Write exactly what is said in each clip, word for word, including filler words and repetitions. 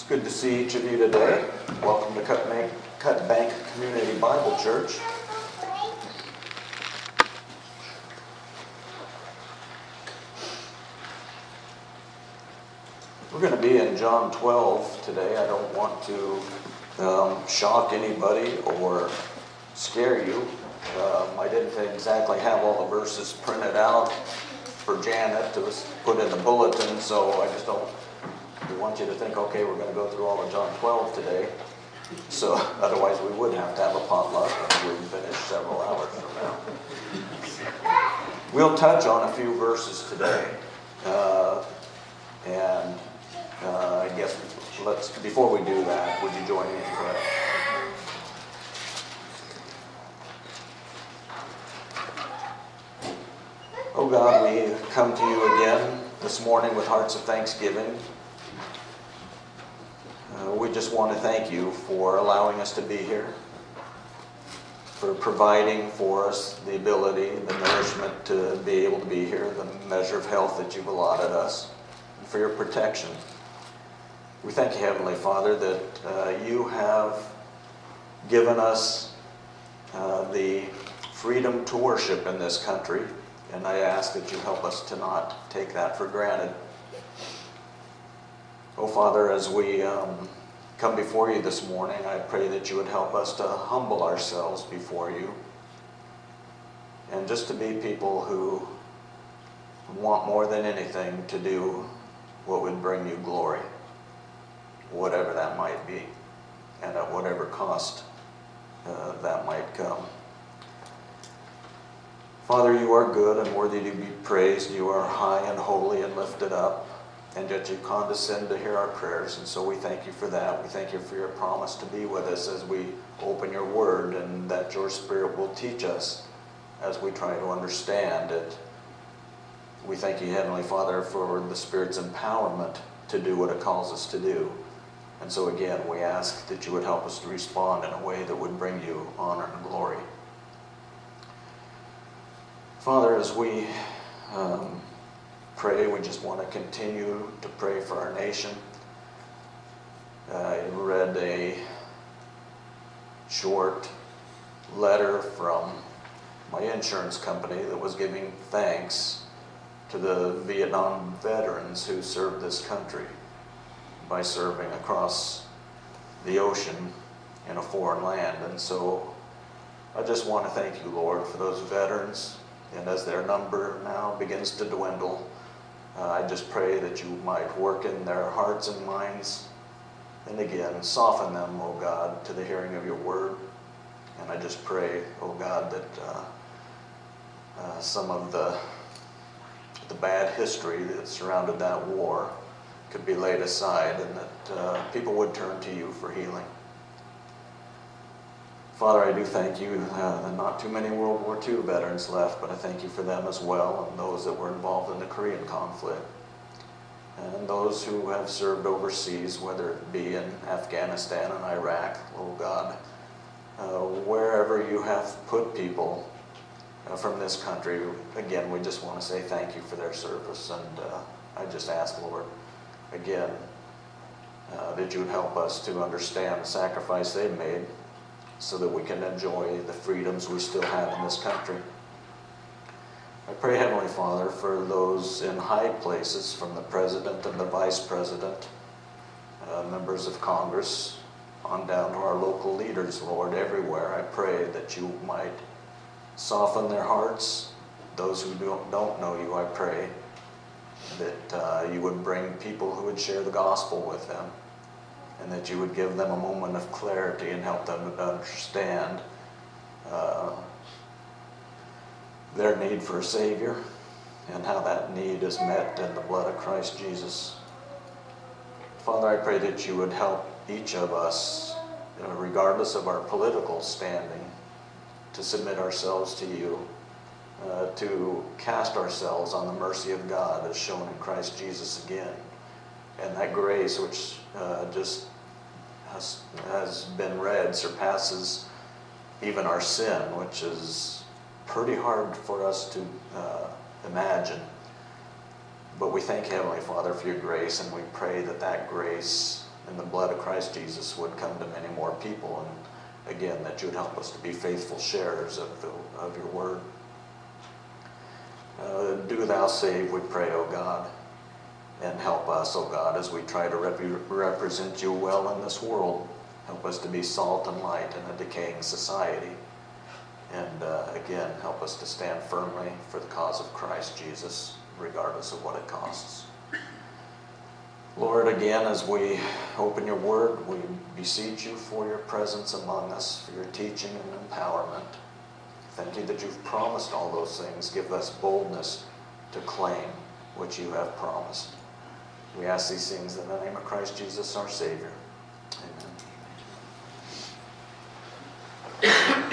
Good to see each of you today. Welcome to Cut Bank, Cut Bank Community Bible Church. We're going to be in John twelve today. I don't want to um, shock anybody or scare you. Um, I didn't exactly have all the verses printed out for Janet. It was put in the bulletin, so I just don't we want you to think, okay, we're going to go through all of John twelve today. So otherwise we would have to have a potluck and we'd finish several hours from now. We'll touch on a few verses today. Uh, and uh, I guess let's, before we do that, would you join me in prayer? Oh God, we come to you again this morning with hearts of thanksgiving. Uh, we just want to thank you for allowing us to be here, for providing for us the ability, the nourishment to be able to be here, the measure of health that you've allotted us, and for your protection. We thank you, Heavenly Father, that uh, you have given us uh, the freedom to worship in this country, and I ask that you help us to not take that for granted. Oh, Father, as we um, come before you this morning, I pray that you would help us to humble ourselves before you and just to be people who want more than anything to do what would bring you glory, whatever that might be, and at whatever cost uh, that might come. Father, you are good and worthy to be praised. You are high and holy and lifted up. And yet you condescend to hear our prayers, and so we thank you for that. We thank you for your promise to be with us as we open your word, and that your Spirit will teach us as we try to understand it. We thank you, Heavenly Father, for the Spirit's empowerment to do what it calls us to do. And so again, we ask that you would help us to respond in a way that would bring you honor and glory. Father, as we um, pray, we just want to continue to pray for our nation. I read a short letter from my insurance company that was giving thanks to the Vietnam veterans who served this country by serving across the ocean in a foreign land. And so I just want to thank you, Lord, for those veterans. And as their number now begins to dwindle, Uh, I just pray that you might work in their hearts and minds, and again, soften them, oh God, to the hearing of your word. And I just pray, oh God, that uh, uh, some of the, the bad history that surrounded that war could be laid aside, and that uh, people would turn to you for healing. Father, I do thank you uh, that not too many World War Two veterans left, but I thank you for them as well, and those that were involved in the Korean conflict, and those who have served overseas, whether it be in Afghanistan and Iraq, oh God, uh, wherever you have put people uh, from this country. Again, we just want to say thank you for their service, and uh, I just ask, Lord, again, uh, that you would help us to understand the sacrifice they've made, so that we can enjoy the freedoms we still have in this country. I pray, Heavenly Father, for those in high places, from the President and the Vice President, uh, members of Congress, on down to our local leaders, Lord, everywhere. I pray that you might soften their hearts. Those who don't, don't know you, I pray that uh, you would bring people who would share the gospel with them, and that you would give them a moment of clarity and help them to understand uh, their need for a Savior, and how that need is met in the blood of Christ Jesus. Father, I pray that you would help each of us, you know, regardless of our political standing, to submit ourselves to you, uh, to cast ourselves on the mercy of God as shown in Christ Jesus again. And that grace which uh, just has, has been read surpasses even our sin, which is pretty hard for us to uh, imagine. But we thank Heavenly Father for your grace, and we pray that that grace and the blood of Christ Jesus would come to many more people. And again, that you would help us to be faithful sharers of, the, of your word. Uh, do thou save, we pray, O God, and help us, O God, as we try to rep represent you well in this world. Help us to be salt and light in a decaying society. And uh, again, help us to stand firmly for the cause of Christ Jesus, regardless of what it costs. Lord, again, as we open your word, we beseech you for your presence among us, for your teaching and empowerment. Thank you that you've promised all those things. Give us boldness to claim what you have promised. We ask these things in the name of Christ Jesus, our Savior. Amen.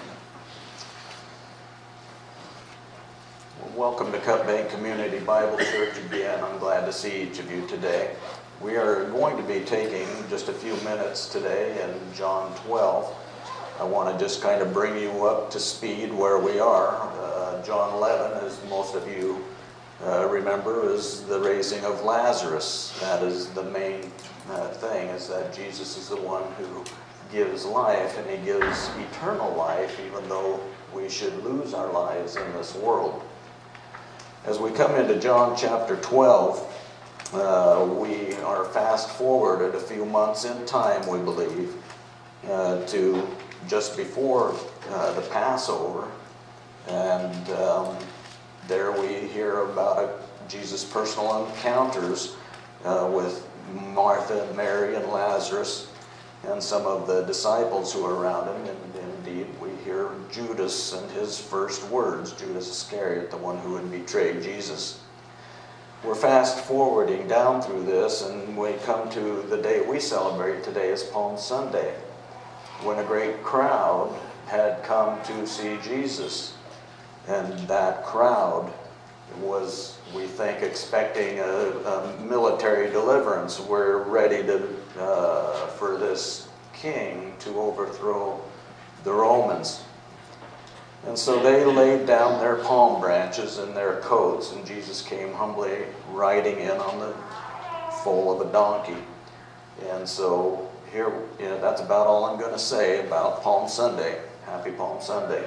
Welcome to Cut Bank Community Bible Church again. I'm glad to see each of you today. We are going to be taking just a few minutes today in John twelve. I want to just kind of bring you up to speed where we are. Uh, John eleven, as most of you uh, remember, is the raising of Lazarus. That is the main uh, thing, is that Jesus is the one who gives life, and he gives eternal life, even though we should lose our lives in this world. As we come into John chapter twelve, uh, we are fast forwarded a few months in time, we believe, uh, to just before uh, the Passover. And um, there we hear about uh, Jesus' personal encounters uh, with Martha and Mary and Lazarus and some of the disciples who are around him. And indeed, we hear Judas and his first words, Judas Iscariot, the one who would betray Jesus. We're fast forwarding down through this, and we come to the day we celebrate today is Palm Sunday, when a great crowd had come to see Jesus. And that crowd was, we think, expecting a, a military deliverance. We're ready to uh, for this king to overthrow the Romans. And so they laid down their palm branches and their coats, and Jesus came humbly riding in on the foal of a donkey. And so here, you know, that's about all I'm going to say about Palm Sunday. Happy Palm Sunday.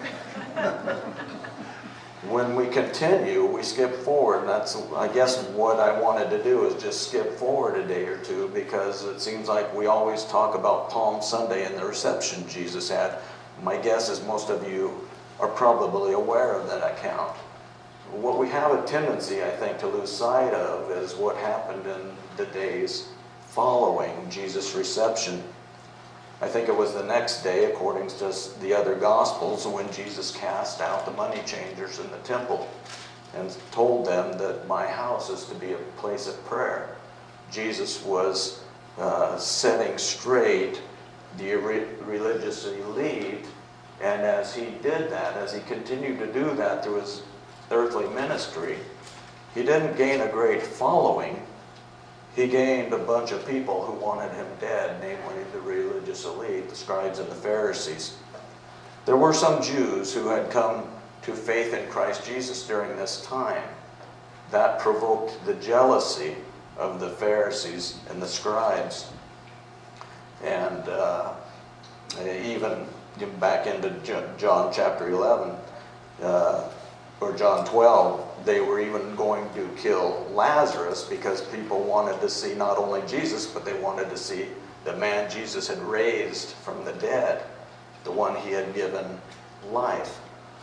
When we continue, we skip forward, and that's, I guess, what I wanted to do is just skip forward a day or two, because it seems like we always talk about Palm Sunday and the reception Jesus had. My guess is most of you are probably aware of that account. What we have a tendency, I think, to lose sight of is what happened in the days following Jesus' reception. I think it was the next day, according to the other Gospels, when Jesus cast out the money changers in the temple and told them that my house is to be a place of prayer. Jesus was uh, setting straight the re religious elite, and as he did that, as he continued to do that through his earthly ministry, he didn't gain a great following. He gained a bunch of people who wanted him dead, namely the religious elite, the scribes and the Pharisees. There were some Jews who had come to faith in Christ Jesus during this time. That provoked the jealousy of the Pharisees and the scribes. And uh, even back into John chapter eleven, uh, or John twelve, they were even going to kill Lazarus because people wanted to see not only Jesus, but they wanted to see the man Jesus had raised from the dead, the one he had given life.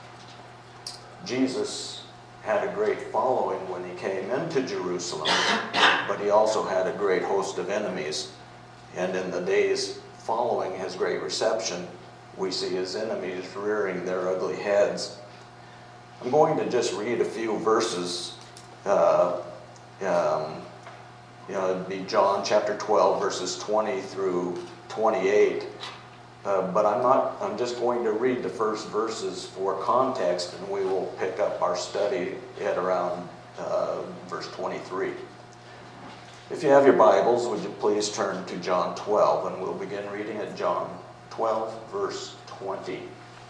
Jesus had a great following when he came into Jerusalem, but he also had a great host of enemies. And in the days following his great reception, we see his enemies rearing their ugly heads. I'm going to just read a few verses. Uh, um, you know, it'd be John chapter twelve, verses twenty through twenty-eight. Uh, but I'm not, I'm just going to read the first verses for context, and we will pick up our study at around uh, verse twenty-three. If you have your Bibles, would you please turn to John twelve, and we'll begin reading at John twelve, verse twenty.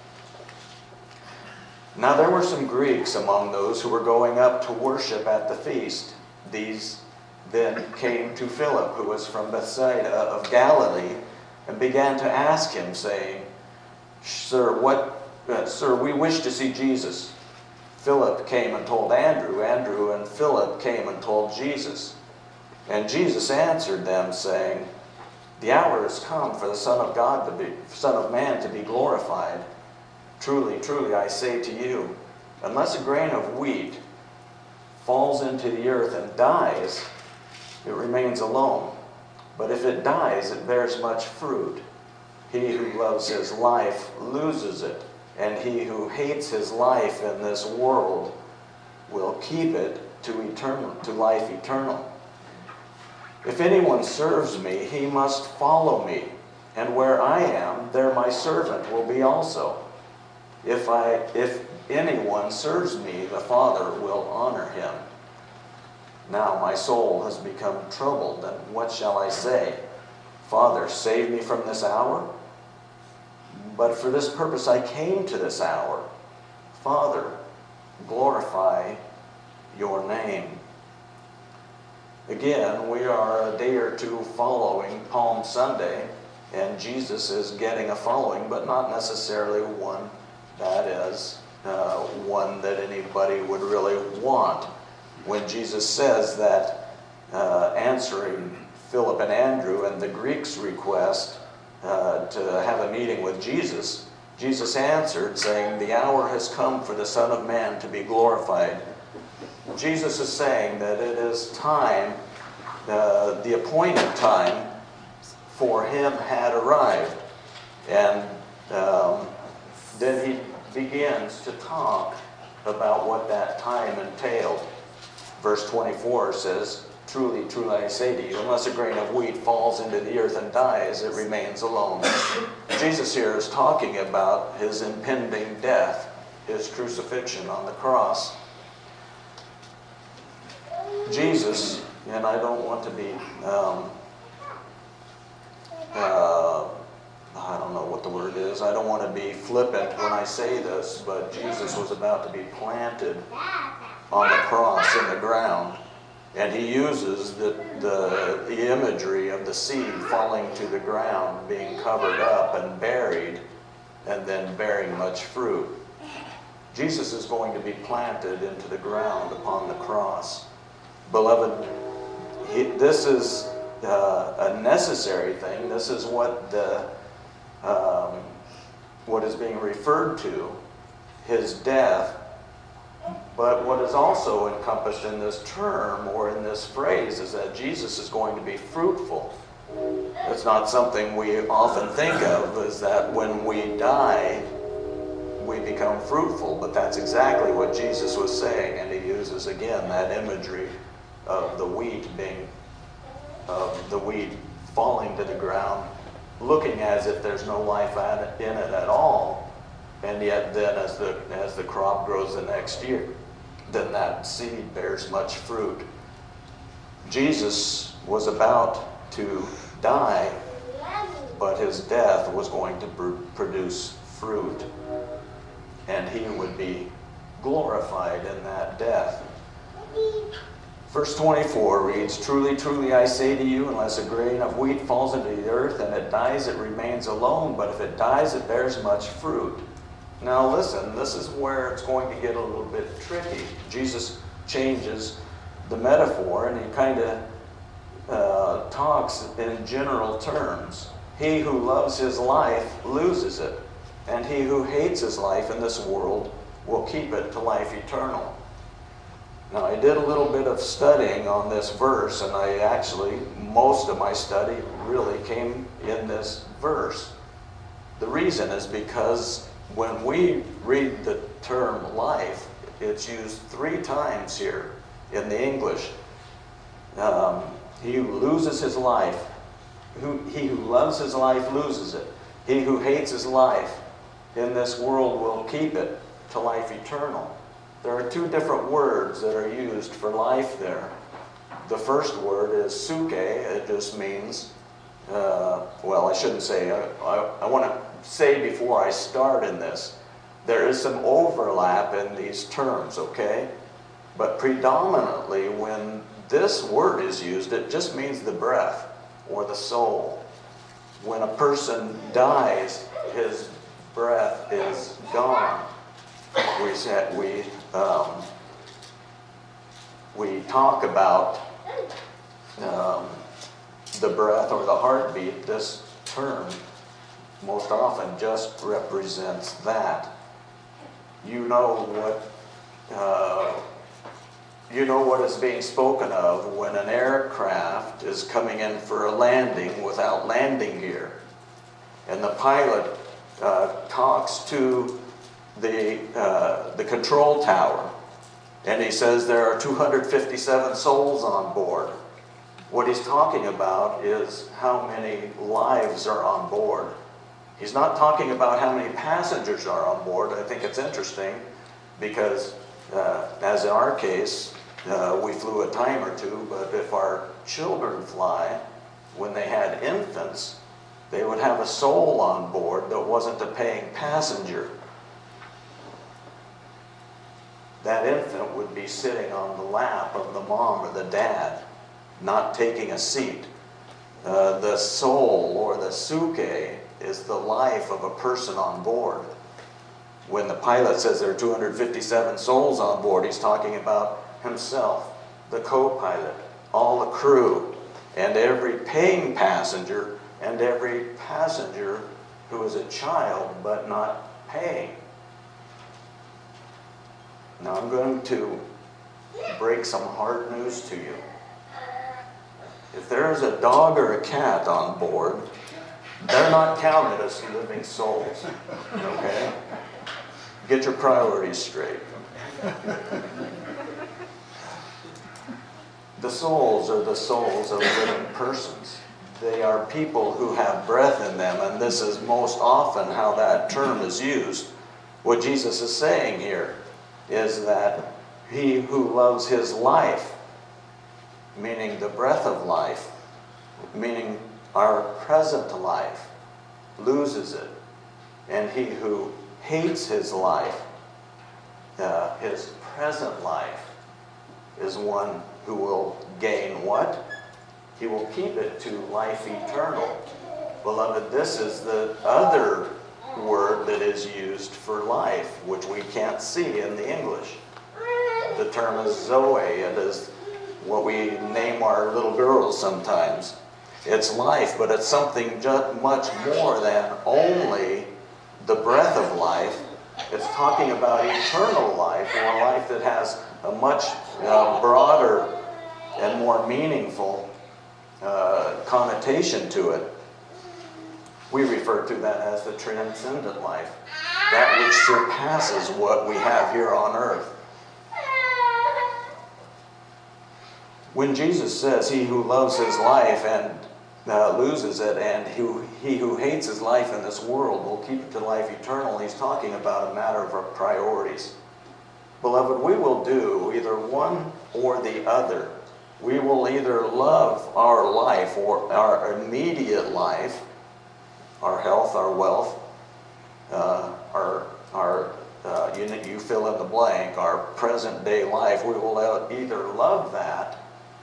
Now there were some Greeks among those who were going up to worship at the feast. These then came to Philip, who was from Bethsaida of Galilee, and began to ask him, saying, Sir, what, uh, Sir, we wish to see Jesus. Philip came and told Andrew. Andrew and Philip came and told Jesus. And Jesus answered them, saying, The hour has come for the Son of God to be, Son of Man to be glorified. Truly, truly, I say to you, unless a grain of wheat falls into the earth and dies, it remains alone. But if it dies, it bears much fruit. He who loves his life loses it, and he who hates his life in this world will keep it to eternal, to life eternal. If anyone serves me, he must follow me, and where I am, there my servant will be also. If I, if anyone serves me, the Father will honor him. Now my soul has become troubled, and what shall I say? Father, save me from this hour? But for this purpose I came to this hour. Father, glorify your name. Again, we are a day or two following Palm Sunday, and Jesus is getting a following, but not necessarily one that is uh, one that anybody would really want. When Jesus says that, uh, answering Philip and Andrew and the Greeks' request uh, to have a meeting with Jesus, Jesus answered, saying, The hour has come for the Son of Man to be glorified. Jesus is saying that it is time, uh, the appointed time for him had arrived. And um, then he begins to talk about what that time entailed. Verse twenty-four says, Truly, truly I say to you, unless a grain of wheat falls into the earth and dies, it remains alone. Jesus here is talking about his impending death, his crucifixion on the cross. Jesus, and I don't want to be, um, uh, I don't know what the word is, I don't want to be flippant when I say this, but Jesus was about to be planted on the cross in the ground. And he uses the, the, the imagery of the seed falling to the ground, being covered up and buried, and then bearing much fruit. Jesus is going to be planted into the ground upon the cross. Beloved, he, this is uh, a necessary thing. This is what the um, what is being referred to, his death. But what is also encompassed in this term or in this phrase is that Jesus is going to be fruitful. It's not something we often think of, is that when we die, we become fruitful. But that's exactly what Jesus was saying, and he uses again that imagery of the wheat being, of the wheat falling to the ground, looking as if there's no life in it at all, and yet then as the as the crop grows the next year, then that seed bears much fruit. Jesus was about to die, but his death was going to pr- produce fruit, and he would be glorified in that death. Verse twenty-four reads, Truly, truly, I say to you, unless a grain of wheat falls into the earth and it dies, it remains alone. But if it dies, it bears much fruit. Now listen, this is where it's going to get a little bit tricky. Jesus changes the metaphor, and he kind of uh, talks in general terms. He who loves his life loses it, and he who hates his life in this world will keep it to life eternal. Now, I did a little bit of studying on this verse, and I actually, most of my study really came in this verse. The reason is because when we read the term life, it's used three times here in the English. Um, he who loses his life, who, he who loves his life loses it. He who hates his life in this world will keep it to life eternal. There are two different words that are used for life there. The first word is suke. It just means, uh, well, I shouldn't say, I, I, I want to say before I start in this, there is some overlap in these terms, okay? But predominantly when this word is used, it just means the breath or the soul. When a person dies, his breath is gone. We said we um, we talk about um, the breath or the heartbeat. This term most often just represents that. You know what uh, you know what is being spoken of when an aircraft is coming in for a landing without landing gear, and the pilot uh, talks to the uh, the control tower, and he says there are two hundred fifty-seven souls on board. What he's talking about is how many lives are on board. He's not talking about how many passengers are on board. I think it's interesting because, uh, as in our case, uh, we flew a time or two, but if our children fly, when they had infants, they would have a soul on board that wasn't a paying passenger. That infant would be sitting on the lap of the mom or the dad, not taking a seat. Uh, the soul or the suke is the life of a person on board. When the pilot says there are two hundred fifty-seven souls on board, he's talking about himself, the co-pilot, all the crew, and every paying passenger, and every passenger who is a child but not paying. Now I'm going to break some hard news to you. If there is a dog or a cat on board, they're not counted as living souls, okay? Get your priorities straight. The souls are the souls of living persons. They are people who have breath in them, and this is most often how that term is used. What Jesus is saying here is that he who loves his life, meaning the breath of life, meaning our present life, loses it. And he who hates his life, uh, his present life, is one who will gain what? He will keep it to life eternal. Beloved, this is the other word that is used for life, which we can't see in the English. The term is Zoe. It is what we name our little girls sometimes. It's life, but it's something just much more than only the breath of life. It's talking about eternal life, or a life that has a much uh, broader and more meaningful uh, connotation to it. We refer to that as the transcendent life, that which surpasses what we have here on earth. When Jesus says, he who loves his life and uh, loses it, and he, he who hates his life in this world will keep it to life eternal, he's talking about a matter of our priorities. Beloved, we will do either one or the other. We will either love our life, or our immediate life, our health, our wealth, uh, our, our uh, you, you fill in the blank, our present day life. We will either love that,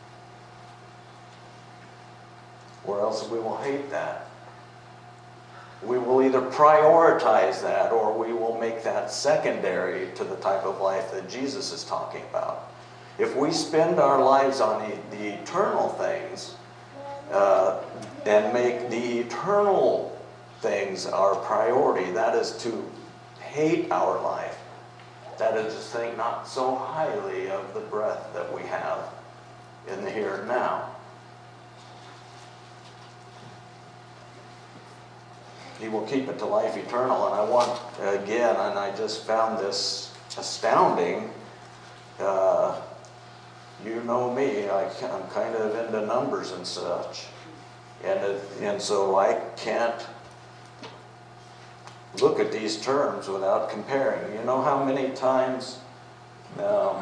or else we will hate that. We will either prioritize that, or we will make that secondary to the type of life that Jesus is talking about. If we spend our lives on the, the eternal things, uh, and make the eternal things our priority, that is to hate our life. That is to think not so highly of the breath that we have in the here and now. He will keep it to life eternal. And I want, again, and I just found this astounding. Uh, you know me, I, I'm kind of into numbers and such. And, it, and so I can't look at these terms without comparing. You know how many times, um,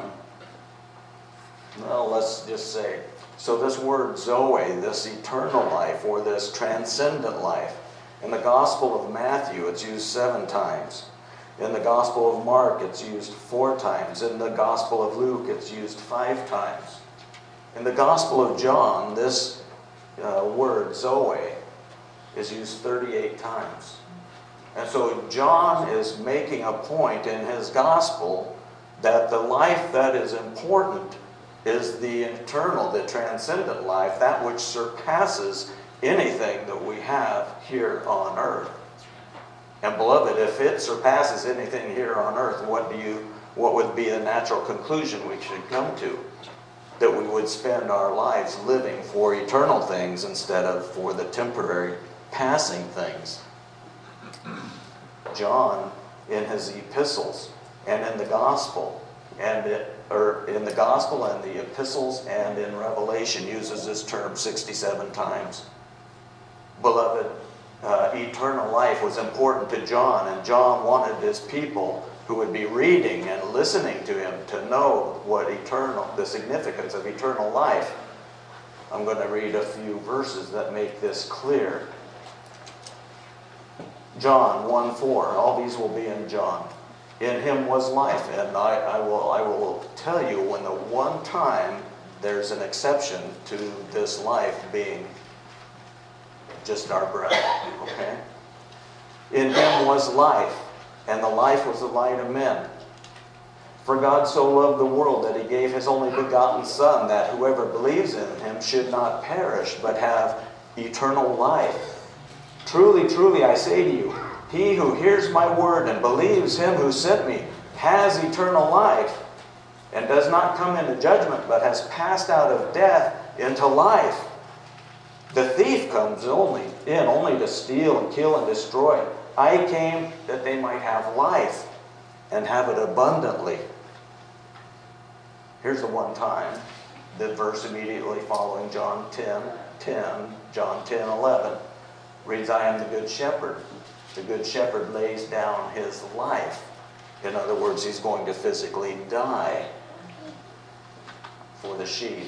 well, let's just say, so this word Zoe, this eternal life, or this transcendent life, in the Gospel of Matthew, it's used seven times. In the Gospel of Mark, it's used four times. In the Gospel of Luke, it's used five times. In the Gospel of John, this uh, word, Zoe, is used thirty-eight times. And so John is making a point in his Gospel that the life that is important is the eternal, the transcendent life, that which surpasses anything that we have here on earth. And beloved, if it surpasses anything here on earth, what do you, what would be the natural conclusion we should come to? That we would spend our lives living for eternal things instead of for the temporary passing things. John, in his epistles and in the gospel, and it, or in the gospel and the epistles and in Revelation, uses this term sixty-seven times. Beloved, uh, eternal life was important to John, and John wanted his people who would be reading and listening to him to know what eternal, the significance of eternal life. I'm going to read a few verses that make this clear. John one four, all these will be in John. In him was life, and I, I will I will tell you when the one time there's an exception to this life being just our breath, okay? In him was life, and the life was the light of men. For God so loved the world that he gave his only begotten Son, that whoever believes in him should not perish, but have eternal life. Truly, truly, I say to you, he who hears my word and believes him who sent me has eternal life, and does not come into judgment, but has passed out of death into life. The thief comes only in only to steal and kill and destroy. I came that they might have life and have it abundantly. Here's the one time, the verse immediately following John ten ten, John ten eleven, reads, I am the good shepherd. The good shepherd lays down his life. In other words, he's going to physically die for the sheep.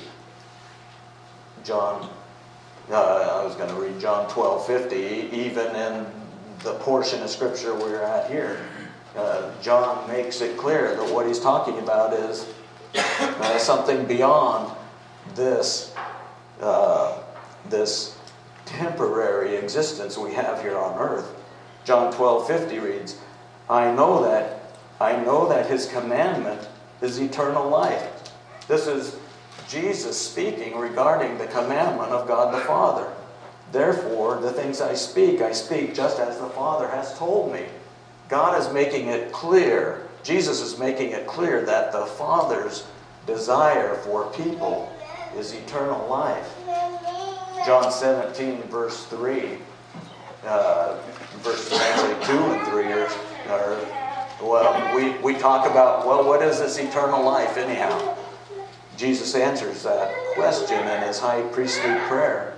John, uh, I was going to read John twelve fifty, even in the portion of Scripture we're at here, uh, John makes it clear that what he's talking about is uh, something beyond this, uh, this temporary existence we have here on earth. John twelve fifty reads, I know that, I know that his commandment is eternal life. This is Jesus speaking regarding the commandment of God the Father. Therefore, the things I speak, I speak just as the Father has told me. God is making it clear, Jesus is making it clear that the Father's desire for people is eternal life. John seventeen, verse three, uh, verses actually two and three are, are well, we, we talk about, well, what is this eternal life anyhow? Jesus answers that question in his high priestly prayer.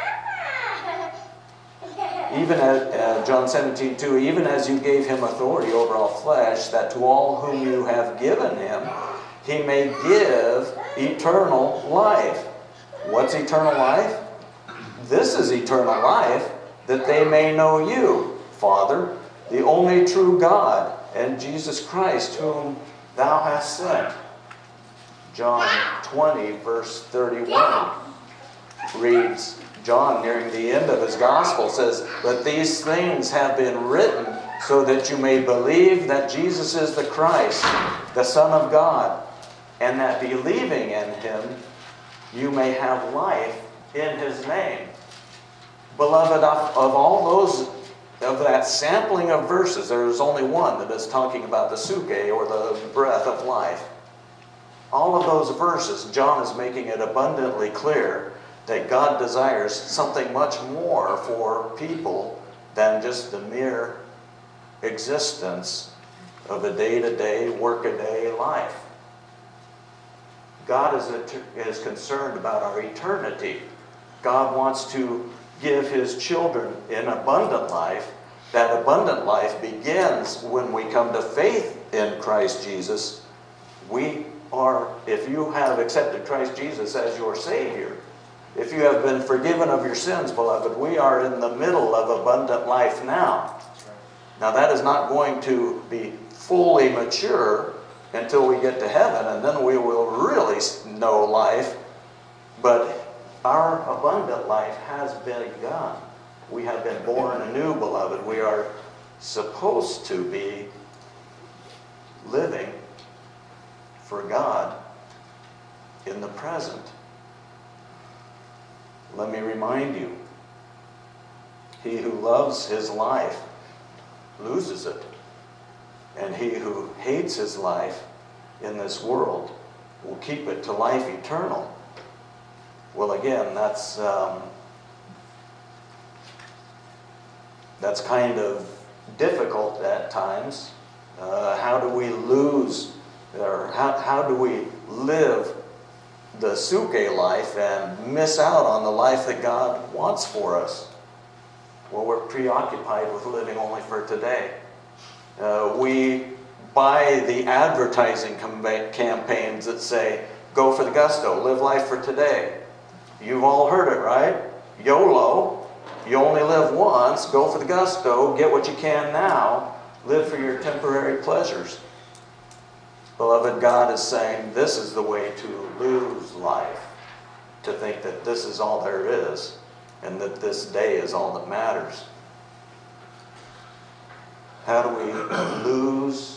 Even at uh, John seventeen two, even as you gave him authority over all flesh, that to all whom you have given him, he may give eternal life. What's eternal life? This is eternal life, that they may know you, Father, the only true God, and Jesus Christ, whom thou hast sent. John twenty, verse thirty-one reads, John, nearing the end of his gospel, says, but these things have been written so that you may believe that Jesus is the Christ, the Son of God, and that believing in him, you may have life in his name. Beloved, of, of all those, of that sampling of verses, there is only one that is talking about the suke, or the breath of life. All of those verses, John is making it abundantly clear that God desires something much more for people than just the mere existence of a day-to-day, work-a-day life. God is, is concerned about our eternity. God wants to give his children an abundant life. That abundant life begins when we come to faith in Christ Jesus. We are, if you have accepted Christ Jesus as your Savior, if you have been forgiven of your sins, beloved, we are in the middle of abundant life now. Now that is not going to be fully mature until we get to heaven, and then we will really know life But our abundant life has begun. We have been born anew, beloved. We are supposed to be living for God in the present. Let me remind you, he who loves his life loses it. And he who hates his life in this world will keep it to life eternal. Well, again, that's um, that's kind of difficult at times. Uh, how do we lose, or how, how do we live the suke life and miss out on the life that God wants for us? Well, we're preoccupied with living only for today. Uh, we buy the advertising campaigns that say, go for the gusto, live life for today. You've all heard it, right? YOLO, you only live once, go for the gusto, get what you can now, live for your temporary pleasures. Beloved, God is saying this is the way to lose life, to think that this is all there is, and that this day is all that matters. How do we lose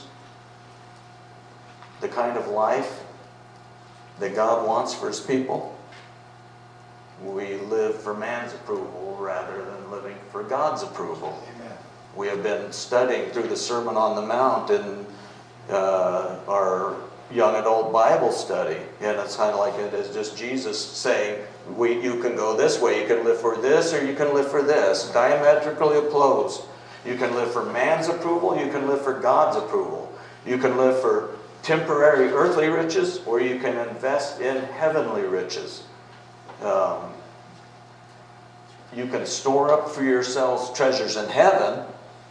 the kind of life that God wants for his people? We live for man's approval rather than living for God's approval. Amen. We have been studying through the Sermon on the Mount in uh, our young adult Bible study, and it's kind of like it is just Jesus saying, we, you can go this way, you can live for this, or you can live for this, diametrically opposed. You can live for man's approval, you can live for God's approval. You can live for temporary earthly riches, or you can invest in heavenly riches. Um, you can store up for yourselves treasures in heaven,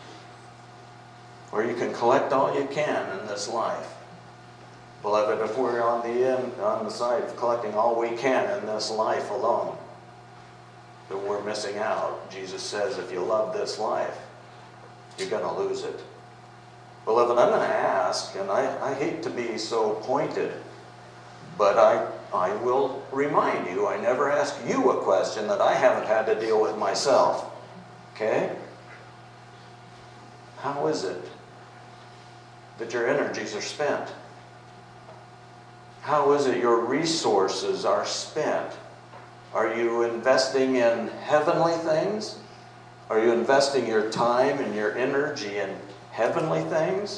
or you can collect all you can in this life. Beloved, if we're on the end, on the side of collecting all we can in this life alone, then we're missing out. Jesus says, if you love this life, you're going to lose it. Beloved, I'm going to ask, and I, I hate to be so pointed, but I, I will remind you, I never ask you a question that I haven't had to deal with myself. Okay? How is it that your energies are spent? How is it your resources are spent? Are you investing in heavenly things? Are you investing your time and your energy in heavenly things?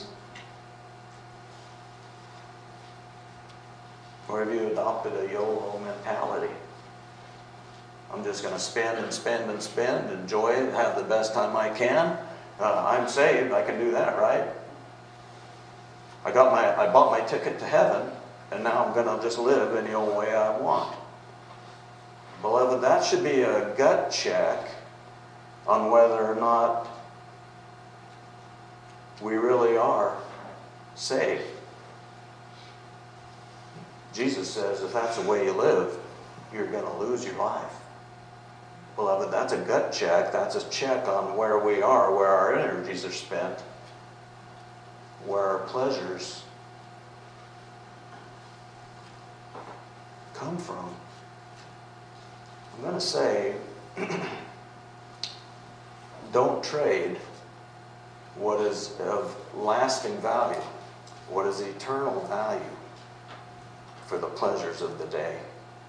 Or have you adopted a YOLO mentality? I'm just going to spend and spend and spend, enjoy it, have the best time I can. Uh, I'm saved, I can do that, right? I got my, I bought my ticket to heaven, and now I'm going to just live any old way I want. Beloved, that should be a gut check on whether or not we really are saved. Jesus says if that's the way you live, you're going to lose your life. Beloved, that's a gut check. That's a check on where we are, where our energies are spent, where our pleasures come from. I'm going to say, don't trade what is of lasting value, what is eternal value, for the pleasures of the day.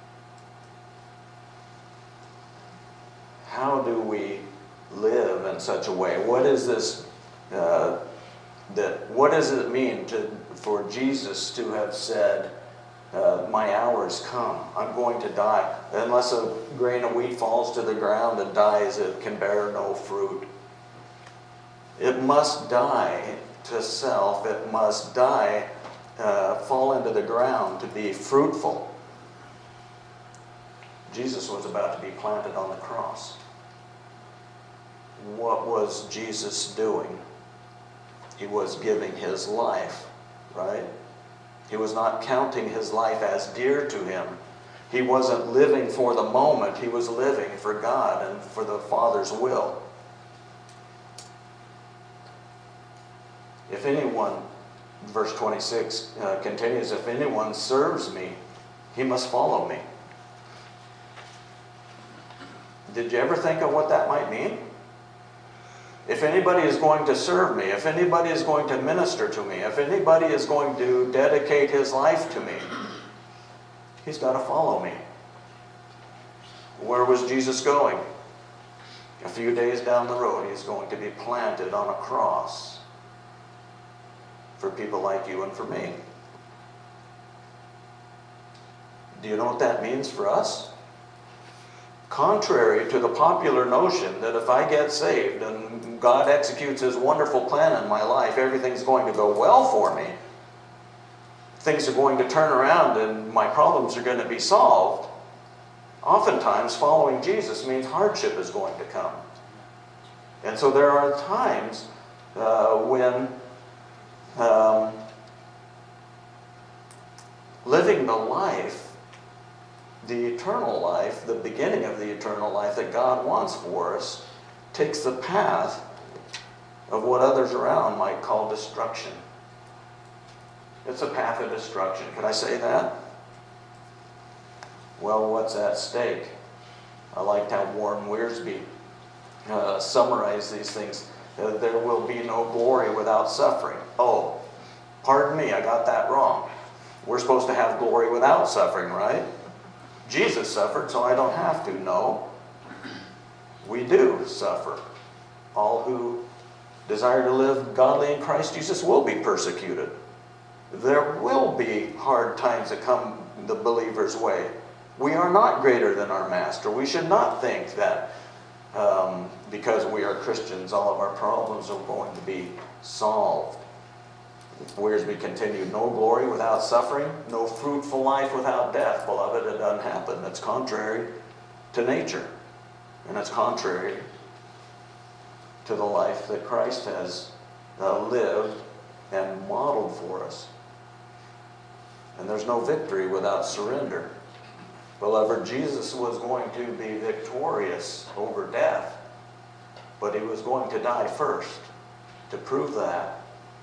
How do we live in such a way? What is this? Uh, that what does it mean to for Jesus to have said, uh, "My hour has come. I'm going to die. Unless a grain of wheat falls to the ground and dies, it can bear no fruit." It must die to self. It must die, uh, fall into the ground to be fruitful. Jesus was about to be planted on the cross. What was Jesus doing? He was giving his life, right? He was not counting his life as dear to him. He wasn't living for the moment. He was living for God and for the Father's will. If anyone, verse twenty-six uh, continues, if anyone serves me, he must follow me. Did you ever think of what that might mean? If anybody is going to serve me, if anybody is going to minister to me, if anybody is going to dedicate his life to me, he's got to follow me. Where was Jesus going? A few days down the road, he's going to be planted on a cross for people like you and for me. Do you know what that means for us? Contrary to the popular notion that if I get saved and God executes his wonderful plan in my life, everything's going to go well for me. Things are going to turn around and my problems are going to be solved. Oftentimes, following Jesus means hardship is going to come. And so there are times uh, when um, living the life, the eternal life, the beginning of the eternal life that God wants for us, takes the path of what others around might call destruction. It's a path of destruction. Could I say that? Well, what's at stake? I liked how Warren Wiersbe uh, summarized these things. Uh, there will be no glory without suffering. Oh, pardon me, I got that wrong. We're supposed to have glory without suffering, right? Jesus suffered, so I don't have to. No, we do suffer. All who desire to live godly in Christ Jesus will be persecuted. There will be hard times that come the believer's way. We are not greater than our master. We should not think that um, because we are Christians, all of our problems are going to be solved. Wiersbe continued, no glory without suffering, no fruitful life without death. Beloved, it doesn't happen. It's contrary to nature. And it's contrary to the life that Christ has uh, lived and modeled for us. And there's no victory without surrender. Beloved, Jesus was going to be victorious over death, but he was going to die first to prove that.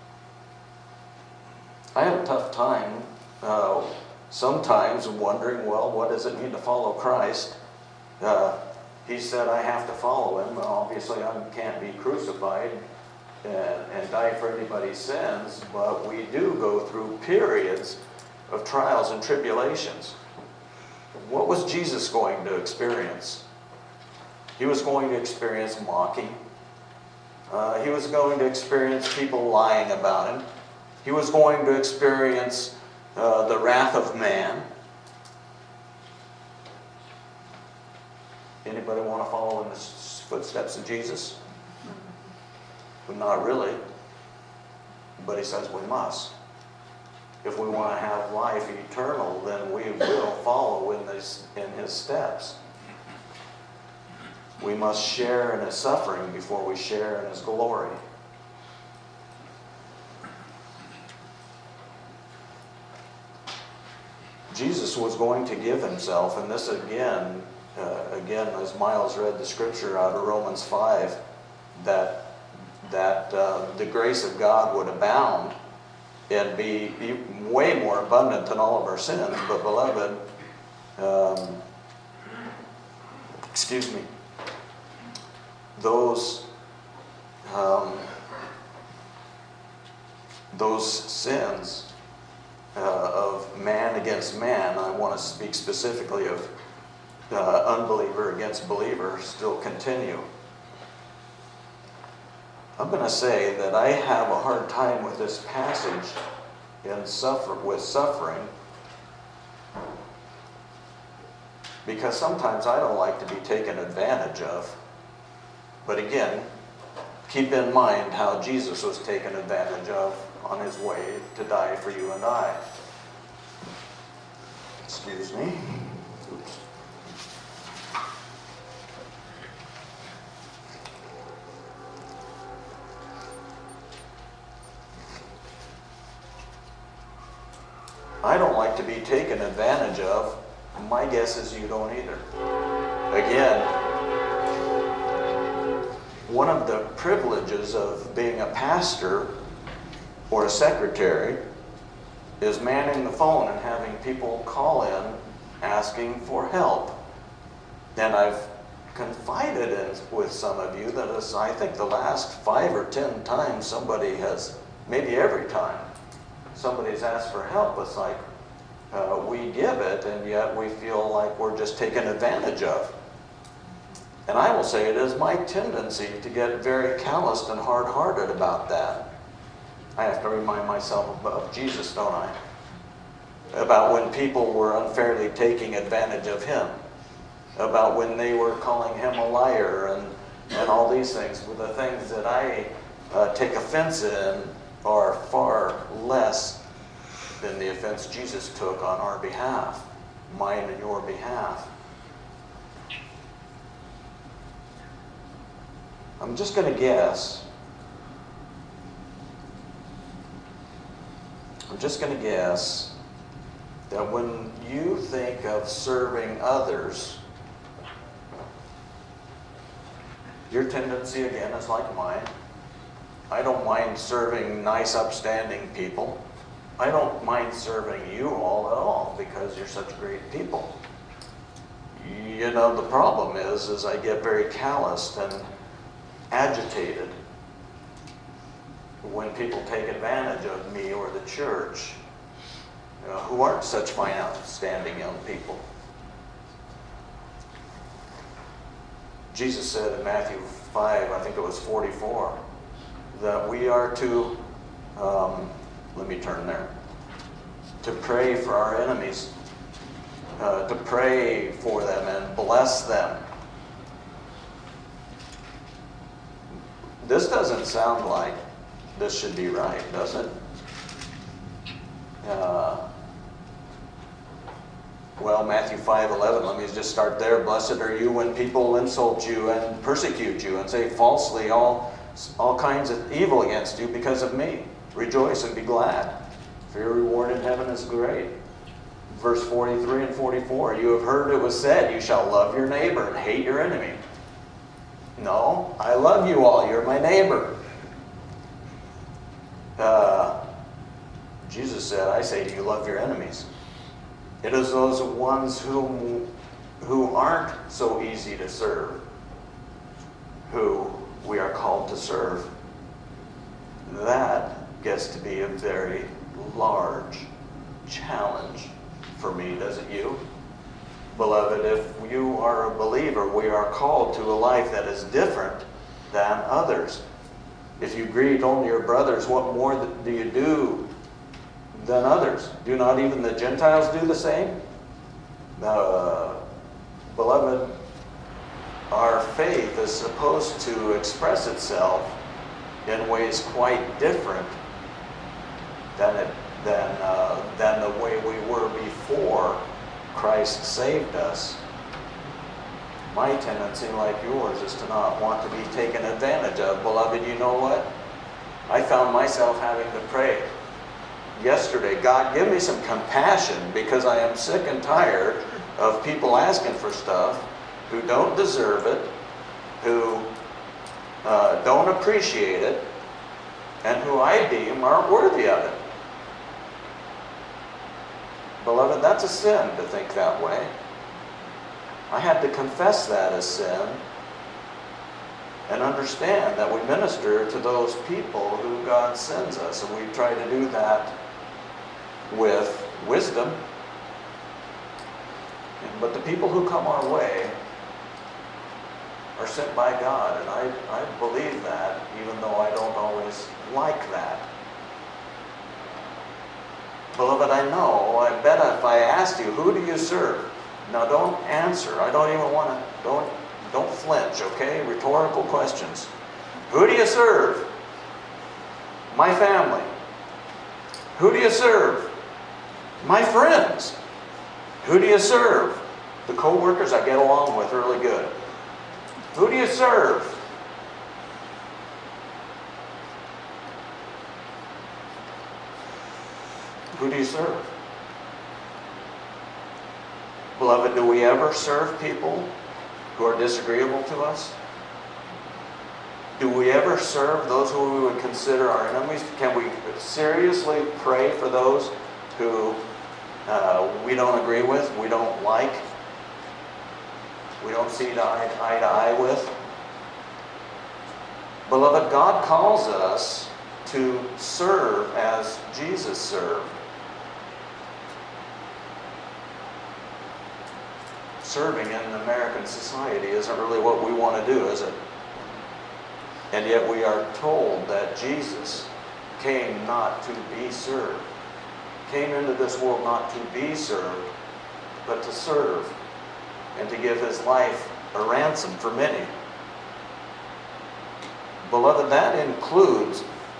I have a tough time uh, sometimes wondering, well, what does it mean to follow Christ? Uh, he said, I have to follow him. Well, obviously, I can't be crucified and, and die for anybody's sins, but we do go through periods of trials and tribulations. What was Jesus going to experience? He was going to experience mocking. Uh, he was going to experience people lying about him. He was going to experience uh, the wrath of man. Anybody want to follow in the footsteps of Jesus? Well, not really. But he says we must. If we want to have life eternal, then we will follow in, this, in his steps. We must share in his suffering before we share in his glory. Jesus was going to give himself, and this again, uh, again, as Miles read the scripture out of Romans five, that, that uh, the grace of God would abound and be, be way more abundant than all of our sins. But beloved, um, excuse me, those um, those sins uh, of man against man, I want to speak specifically of uh, unbeliever against believer, still continue. I'm going to say that I have a hard time with this passage in suffer with suffering, because sometimes I don't like to be taken advantage of. But again, keep in mind how Jesus was taken advantage of on his way to die for you and I. Excuse me. Oops. I don't like to be taken advantage of. My guess is you don't either. Again, one of the privileges of being a pastor or a secretary is manning the phone and having people call in asking for help. And I've confided in with some of you that is, I think, the last five or ten times somebody has, maybe every time, somebody's asked for help. It's like uh, we give it, and yet we feel like we're just taken advantage of. And I will say it is my tendency to get very calloused and hard-hearted about that. I have to remind myself of Jesus, don't I? About when people were unfairly taking advantage of him. About when they were calling him a liar and, and all these things. The things that I uh, take offense in are far less than the offense Jesus took on our behalf, mine and your behalf. I'm just going to guess. I'm just going to guess that when you think of serving others, your tendency again is like mine. I don't mind serving nice, upstanding people. I don't mind serving you all at all because you're such great people. You know, the problem is, is I get very calloused and agitated when people take advantage of me or the church, you know, who aren't such fine, outstanding young people. Jesus said in Matthew five, I think it was forty-four, that we are to, um, let me turn there, to pray for our enemies, uh, to pray for them and bless them. This doesn't sound like this should be right, does it? Uh, well, Matthew five eleven, let me just start there. Blessed are you when people insult you and persecute you and say falsely all, all kinds of evil against you because of me. Rejoice and be glad, for your reward in heaven is great. Verse forty-three and forty-four, you have heard it was said, you shall love your neighbor and hate your enemy. No, I love you all. You're my neighbor. Uh, Jesus said, I say to you, love your enemies. It is those ones who, who aren't so easy to serve who we are called to serve. That gets to be a very large challenge for me, doesn't you? Beloved, if you are a believer, we are called to a life that is different than others. If you greet only your brothers, what more do you do than others? Do not even the Gentiles do the same? Uh, beloved, our faith is supposed to express itself in ways quite different than, it, than, uh, than the way we were before Christ saved us. My tendency, like yours, is to not want to be taken advantage of. Beloved, you know what? I found myself having to pray yesterday, God, give me some compassion, because I am sick and tired of people asking for stuff who don't deserve it, who uh, don't appreciate it, and who I deem aren't worthy of it. Beloved, that's a sin to think that way. I had to confess that as sin and understand that we minister to those people who God sends us, and we try to do that with wisdom. But the people who come our way are sent by God, and I, I believe that, even though I don't always like that. Beloved, I know, I bet if I asked you, who do you serve? Now don't answer. I don't even want to, don't, don't flinch, okay? Rhetorical questions. Who do you serve? My family. Who do you serve? My friends. Who do you serve? The co-workers I get along with really good. Who do you serve? Who do you serve? Beloved, do we ever serve people who are disagreeable to us? Do we ever serve those who we would consider our enemies? Can we seriously pray for those who uh, we don't agree with, we don't like? we don't see eye, eye to eye with. Beloved, God calls us to serve as Jesus served. Serving in American society isn't really what we want to do, is it? And yet we are told that Jesus came not to be served. Came into this world not to be served, but to serve and to give his life a ransom for many. Beloved, that includes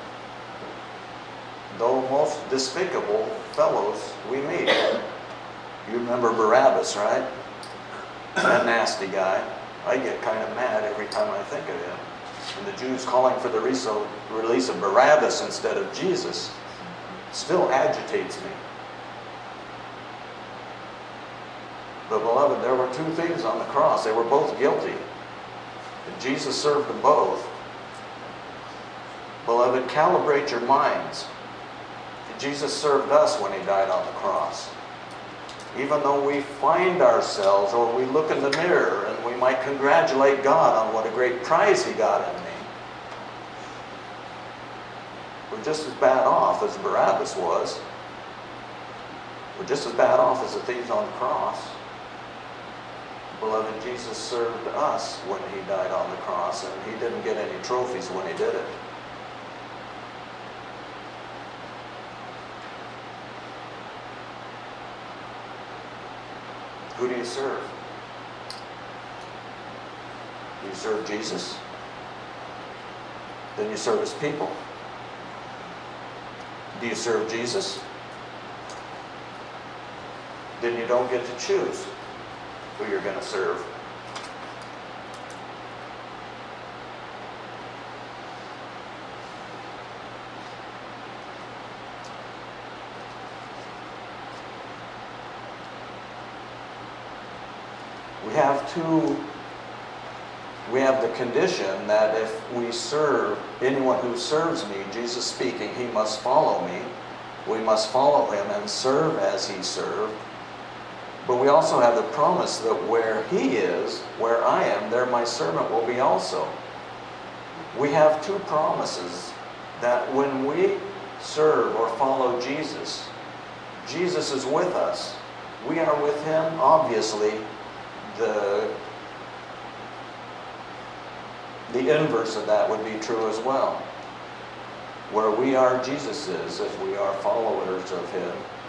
the most despicable fellows we meet. You remember Barabbas, right? That nasty guy. I get kind of mad every time I think of him. And the Jews calling for the release of Barabbas instead of Jesus still agitates me. But beloved, there were two thieves on the cross. They were both guilty. And Jesus served them both. Beloved, calibrate your minds. Jesus served us when he died on the cross. Even though we find ourselves, or we look in the mirror and we might congratulate God on what a great prize he got in me, we're just as bad off as Barabbas was. We're just as bad off as the thieves on the cross. Beloved, Jesus served us when he died on the cross, and he didn't get any trophies when he did it. Who do you serve? Do you serve Jesus? Then you serve his people. Do you serve Jesus? Then you don't get to choose who you're going to serve. We have two, we have the condition that if we serve anyone who serves me, Jesus speaking, he must follow me. We must follow him and serve as he served. But we also have the promise that where he is, where I am, there my servant will be also. We have two promises that when we serve or follow Jesus, Jesus is with us. We are with him, obviously. The, the inverse of that would be true as well. Where we are, Jesus is, if we are followers of him.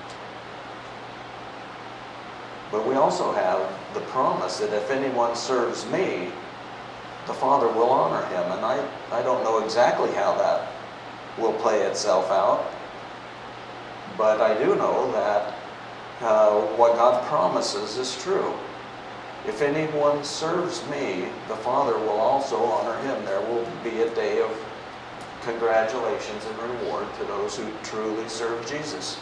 But we also have the promise that if anyone serves me, the Father will honor him. And I, I don't know exactly how that will play itself out. But I do know that uh, what God promises is true. If anyone serves me, the Father will also honor him. There will be a day of congratulations and reward to those who truly serve Jesus.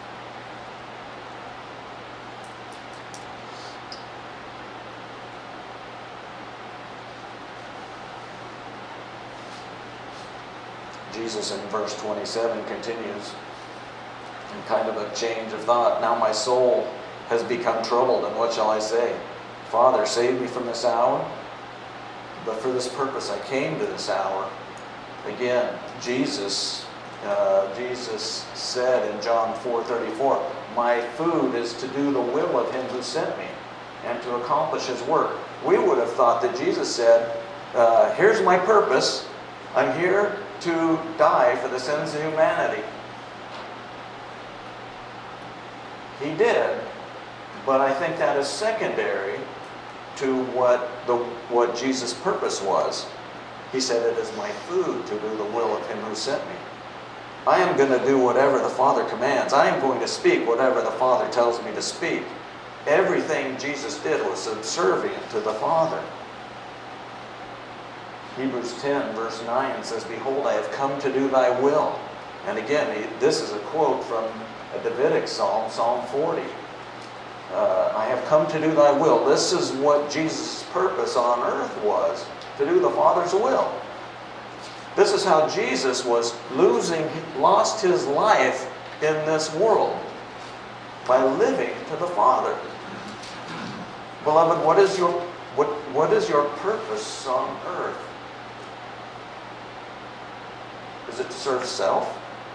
Jesus in verse twenty-seven continues in kind of a change of thought. Now my soul has become troubled, and what shall I say? Father, save me from this hour. But for this purpose I came to this hour. Again, Jesus, uh, Jesus said in John four thirty-four, my food is to do the will of him who sent me and to accomplish his work. We would have thought that Jesus said, uh, here's my purpose. I'm here to die for the sins of humanity. He did, but I think that is secondary to what the what Jesus' purpose was. He said, it is my food to do the will of him who sent me. I am going to do whatever the Father commands. I am going to speak whatever the Father tells me to speak. Everything Jesus did was subservient to the Father. Hebrews ten verse nine says, behold, I have come to do thy will. And again, this is a quote from a Davidic psalm, Psalm forty. Uh, I have come to do thy will. This is what Jesus' purpose on earth was, to do the Father's will. This is how Jesus was losing, lost his life in this world, by living to the Father. Beloved, what is your What, what is your purpose on earth? Is it to serve self?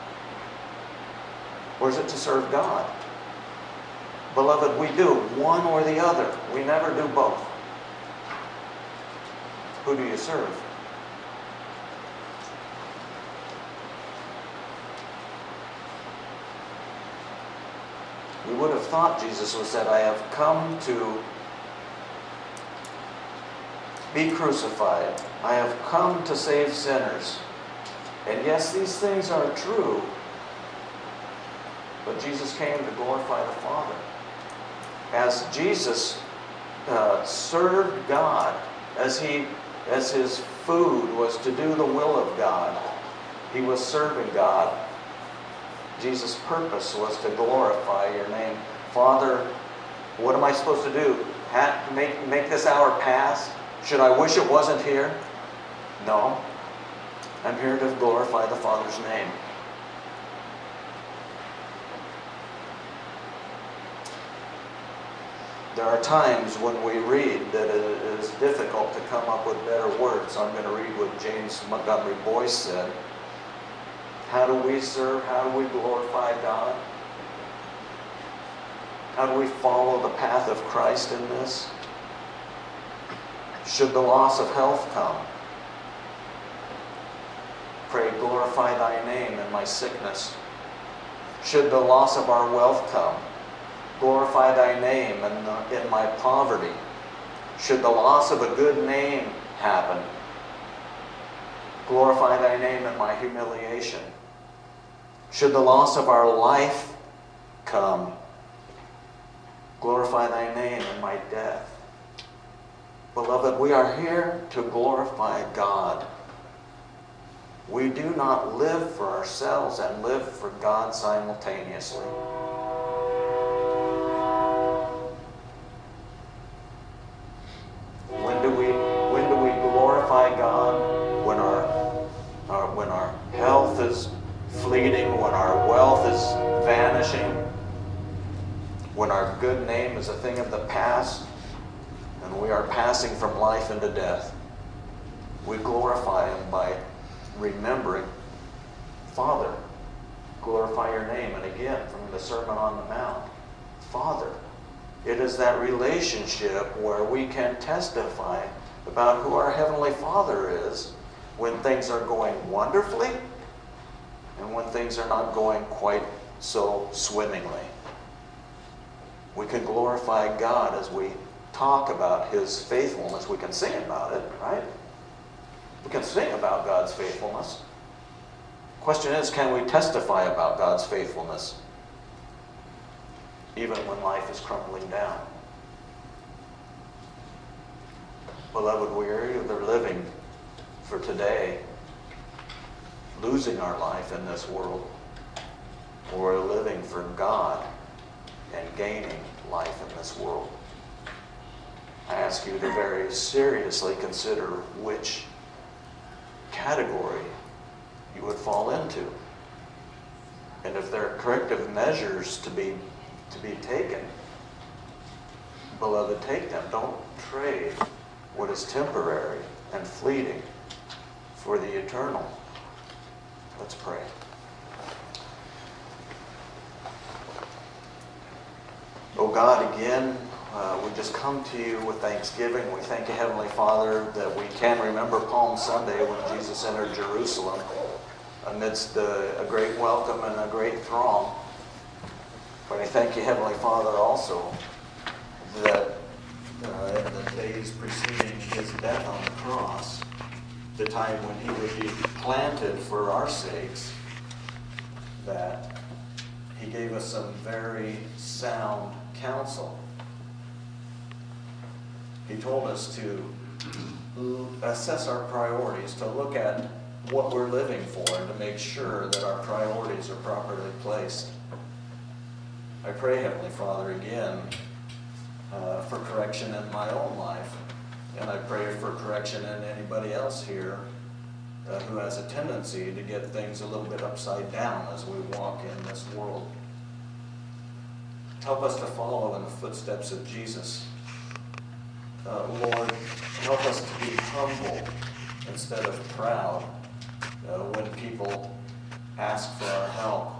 Or is it to serve God? Beloved, we do one or the other. We never do both. Who do you serve? We would have thought Jesus was said, I have come to be crucified. I have come to save sinners. And yes, these things are true, but Jesus came to glorify the Father. As Jesus uh, served God, as he, as his food was to do the will of God, he was serving God. Jesus' purpose was to glorify your name. Father, what am I supposed to do? Ha- make, make this hour pass? Should I wish it wasn't here? No. I'm here to glorify the Father's name. There are times when we read that it is difficult to come up with better words. I'm going to read what James Montgomery Boyce said. How do we serve? How do we glorify God? How do we follow the path of Christ in this? Should the loss of health come, pray, glorify thy name in my sickness. Should the loss of our wealth come, glorify thy name in, the, in my poverty. Should the loss of a good name happen, glorify thy name in my humiliation. Should the loss of our life come, glorify thy name in my death. Beloved, we are here to glorify God. We do not live for ourselves and live for God simultaneously. When do we when do we glorify God? When our, our when our health is fleeting, when our wealth is vanishing, when our good name is a thing of the past, and we are passing from life into death. We glorify Him by remembering, Father, glorify your name. And again, from the Sermon on the Mount, Father. It is that relationship where we can testify about who our Heavenly Father is when things are going wonderfully and when things are not going quite so swimmingly. We can glorify God as we talk about His faithfulness. We can sing about it, right? We can sing about God's faithfulness. Question is, can we testify about God's faithfulness even when life is crumbling down? Beloved, we are either living for today, losing our life in this world, or we're living for God and gaining life in this world. I ask you to very seriously consider which category you would fall into. And if there are corrective measures to be to be taken, beloved, take them. Don't trade what is temporary and fleeting for the eternal. Let's pray. Oh God, again, uh, we just come to you with thanksgiving. We thank you, Heavenly Father, that we can remember Palm Sunday when Jesus entered Jerusalem amidst a, a great welcome and a great throng. But I thank you, Heavenly Father, also that uh, in the days preceding His death on the cross, the time when He would be planted for our sakes, that He gave us some very sound counsel. He told us to assess our priorities, to look at what we're living for, and to make sure that our priorities are properly placed. I pray, Heavenly Father, again, uh, for correction in my own life, and I pray for correction in anybody else here uh, who has a tendency to get things a little bit upside down as we walk in this world. Help us to follow in the footsteps of Jesus. Uh, Lord, help us to be humble instead of proud uh, when people ask for our help.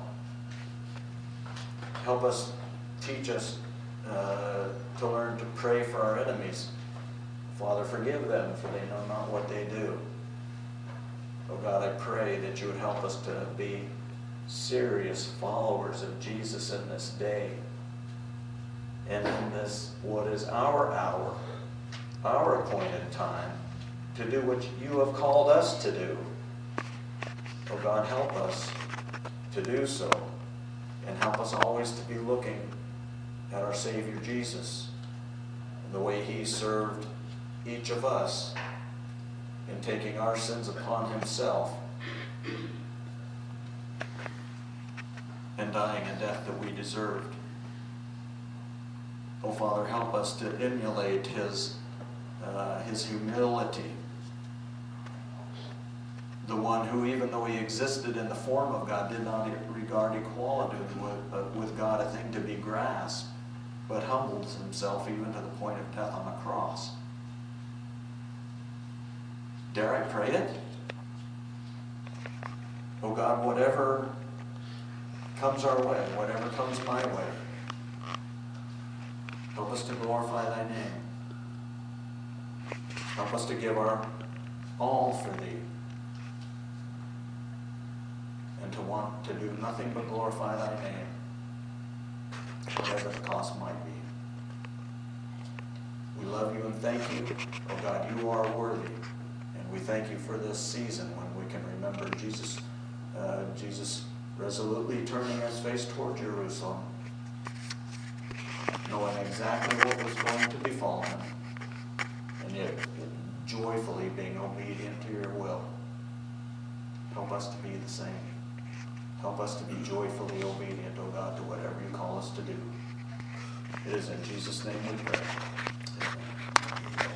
Help us, teach us uh, to learn to pray for our enemies. Father, forgive them, for they know not what they do. Oh God, I pray that you would help us to be serious followers of Jesus in this day and in this, what is our hour, our appointed time, to do what you have called us to do. Oh God, help us to do so, and help us always to be looking at our Savior Jesus and the way he served each of us in taking our sins upon himself and dying a death that we deserved. Oh Father, help us to emulate his, uh, his humility. The one who, even though he existed in the form of God, did not regard equality with, uh, with God a thing to be grasped, but humbled himself even to the point of death on a cross. Dare I pray it? Oh God, whatever comes our way, whatever comes my way, help us to glorify thy name. Help us to give our all for thee, and to want to do nothing but glorify thy name, whatever the cost might be. We love you and thank you. Oh God, you are worthy. And we thank you for this season when we can remember Jesus, uh, Jesus resolutely turning his face toward Jerusalem, knowing exactly what was going to befall him, and yet joyfully being obedient to your will. Help us to be the same. Help us to be joyfully obedient, O God, to whatever you call us to do. It is in Jesus' name we pray.